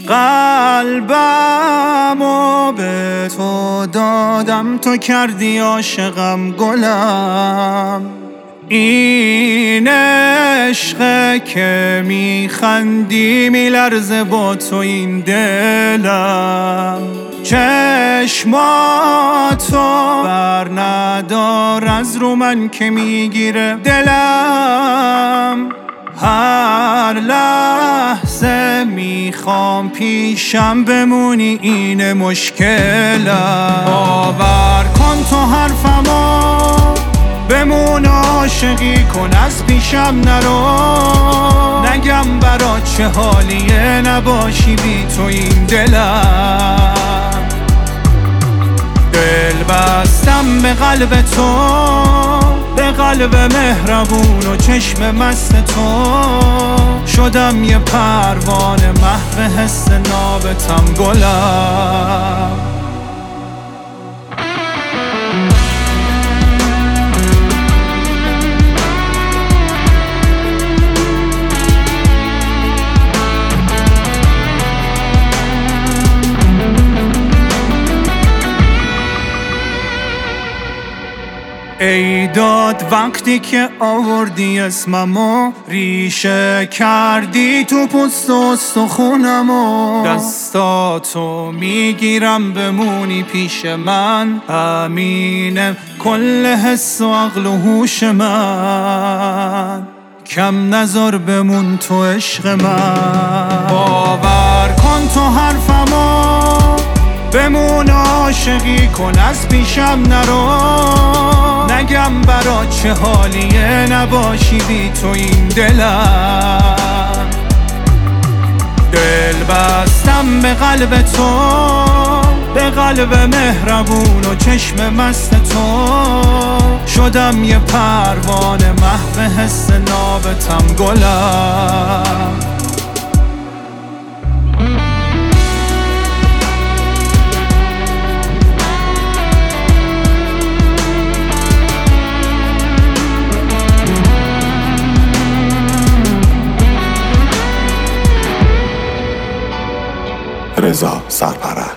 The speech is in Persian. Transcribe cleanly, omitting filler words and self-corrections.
قلبمو به تو دادم، تو کردی عاشقم گلم. این عشقه که میخندی میلرزه با تو این دلم. چشماتو بر ندار از رو من که میگیره دلم. هر لحظه میخوام پیشم بمونی، این مشکلم. باور کن تو حرفمو، بمون عاشقی کن از پیشم نرو. نگم برا چه حالیه نباشی بی تو این دلم. دل بستم به قلب تو، به قلب مهربون و چشم مست تو. شدم یه پروانه محو حس نابتم گلم. ای داد وقتی که آوردی اسممو، ریشه کردی تو پوست و استخونمو. دستاتو میگیرم بمونی پیش من، امینه کل حس و عقل و هوش من. کم نذار بمون تو عشق من. باور کن تو حرفمو، بمون عاشقی کن از پیشم نرو. نگم برا چه حالیه نباشی بی تو این دلم. دل بستم به قلب تو، به قلب مهربون و چشم مست تو. شدم یه پروانه محو حس نابتم گلم. رضا سرپرست.